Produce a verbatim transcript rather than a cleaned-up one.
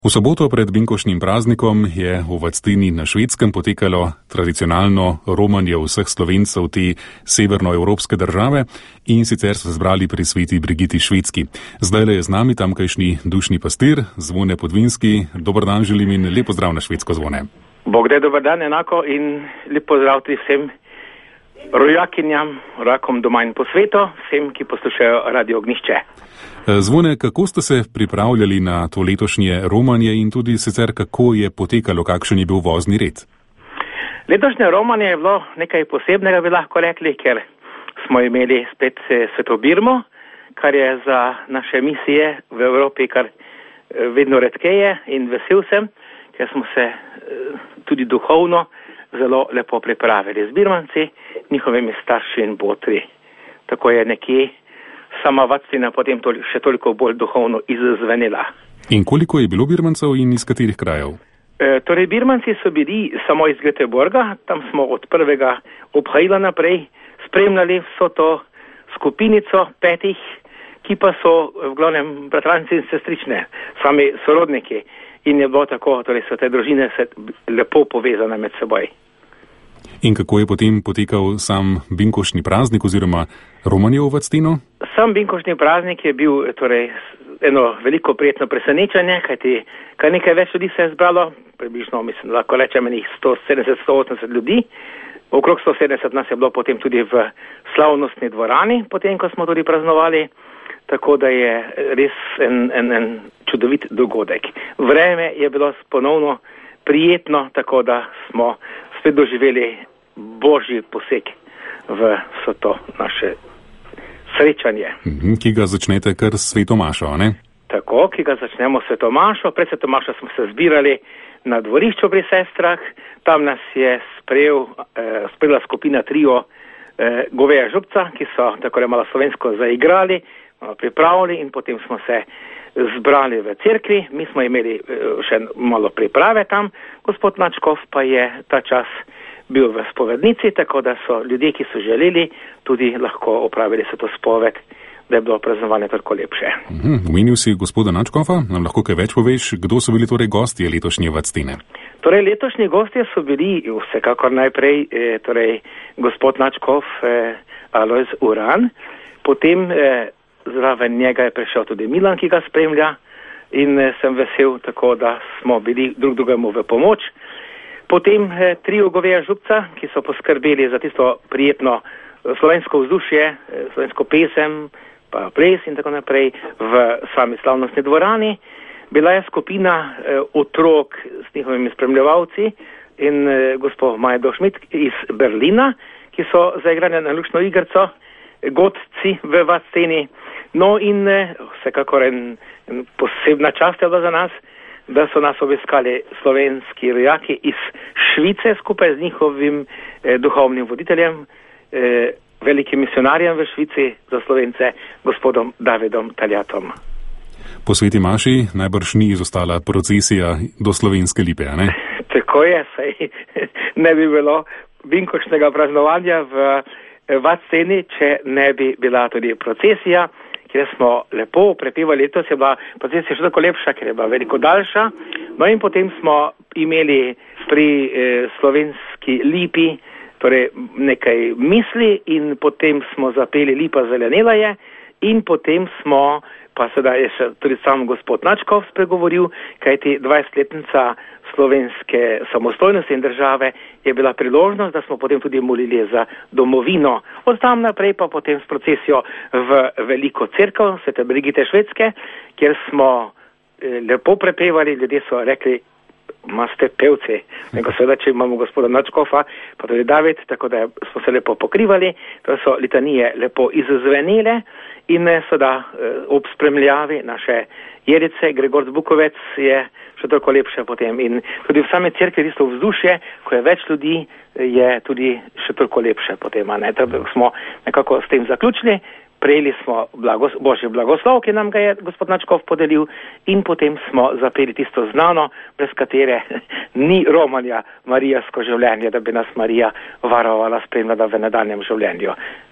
V soboto pred binkoštnim praznikom je v Vadsteni na Švedskem potekalo tradicionalno romanje vseh Slovencev te severnoevropske države in sicer so se zbrali pri sveti Brigiti Švedski. Zdajle je z nami tamkajšnji dušni pastir Zvone Podvinski. Dober dan želim in lep pozdrav na švedsko, Zvone. Bog da, dober dan enako in lep pozdrav tudi vsem rojakinjam, rojakom doma in po svetu, vsem, ki poslušajo Radio Ognišče. Zvone, kako ste se pripravljali na to letošnje romanje in tudi sicer kako je potekalo, kakšen je bil vozni red? Letošnje romanje je bilo nekaj posebnega, bi lahko rekli, ker smo imeli spet Sveto Birmo, kar je za naše misije v Evropi kar vedno redkeje, in vesel sem, ker smo se tudi duhovno zelo lepo pripravili z Birmanci, njihovimi starši in botri. Tako je nekje sama Vadstina potem tol- še toliko bolj duhovno izzvenila. In koliko je bilo Birmancev in iz katerih krajev? E, torej, Birmanci so bili samo iz Göteborga, tam smo od prvega obhajila naprej spremljali vso to skupinico petih, ki pa so v glavnem bratranci in sestrične, sami sorodniki. In je bilo tako, torej so te družine se lepo povezane med seboj. In kako je potem potekal sam binkoštni praznik oziroma romanje v Vadsteno? Sam binkoštni praznik je bil torej eno veliko prijetno presenečenje, kajti kar nekaj več ljudi se je zbralo, približno, mislim, lahko rečem, enih sto sedemdeset do sto osemdeset ljudi. Okrog sto sedemdeset nas je bilo potem tudi v slavnostni dvorani, potem, ko smo tudi praznovali, tako da je res en, en, en čudovit dogodek. Vreme je bilo ponovno prijetno, tako da smo spet doživeli božji poseg v vso to naše srečanje. Ki ga začnete kar s Sveto Mašo, ne? Tako, ki ga začnemo s Sveto Mašo. Pred Sveto Mašo smo se zbirali na dvorišču pri sestrah. Tam nas je sprejel, eh, sprejela skupina trio eh, Goveja župca, ki so tako malo slovensko zaigrali, malo pripravili in potem smo se zbrali v cerkvi. Mi smo imeli eh, še malo priprave tam. Gospod Načkov pa je ta čas bil v spovednici, tako da so ljudje, ki so želeli, tudi lahko opravili se to spoved, da je bilo praznovanje toliko lepše. Omenil si gospoda Načkova, nam lahko kaj več poveš, kdo so bili torej gostje letošnje Vadstene? Torej, letošnji gostje so bili vsekakor najprej eh, torej, gospod Načkov, eh, Alojz Uran, potem eh, zraven njega je prišel tudi Milan, ki ga spremlja, in eh, sem vesel, tako da smo bili drug drugemu v pomoč. Potem eh, trio Goveja župca, ki so poskrbeli za tisto prijetno slovensko vzdušje, eh, slovensko pesem, pa ples in tako naprej v sami slavnostni dvorani. Bila je skupina eh, otrok s njihovimi spremljevalci in eh, gospod Majdo Šmit iz Berlina, ki so zaigrali na luštno igrico, Gotci v Vadsteni. No in eh, vsekakor en, en posebna čast je bila za nas, da so nas obiskali slovenski rojaki iz Švice skupaj z njihovim eh, duhovnim voditeljem, eh, velikim misionarjem v Švici za Slovence, gospodom Davidom Taljatom. Po Sveti Maši najbrž ni izostala procesija do Slovenske lipe, a ne? Tako je, saj ne bi bilo binkoštnega praznovanja v Vadsteni, če ne bi bila tudi procesija, kjer smo lepo prepevali. Letos je bila procesija še tako lepša, ker je bila veliko daljša. No in potem smo imeli pri eh, slovenski lipi torej nekaj misli in potem smo zapeli Lipa zelenela je in potem smo, pa sedaj je še tudi sam gospod Načkov spregovoril, kajti dvajsetletnica slovenske samostojnosti in države je bila priložnost, da smo potem tudi molili za domovino. Od tam naprej pa potem s procesijo v veliko cerkev Svete Brigite Švedske, kjer smo eh, lepo prepevali, ljudje so rekli, maste pevci. Neko seveda, če imamo gospoda Načkova, pa tudi David, tako da smo se lepo pokrivali, to so litanije lepo izzvenile in seveda ob spremljavi naše Jerice, Gregor Zbukovec je še toliko lepše potem in tudi v same cerkvi tisto vzdušje, ko je več ljudi, je tudi še toliko lepše potem, a ne? Tako smo nekako s tem zaključili. Prejeli smo blagos, božji blagoslov, ki nam ga je gospod Načkov podelil in potem smo zapeli tisto znano, brez katere ni romanja, marijasko življenje, da bi nas Marija varovala, spremljala v nadaljnjem življenju.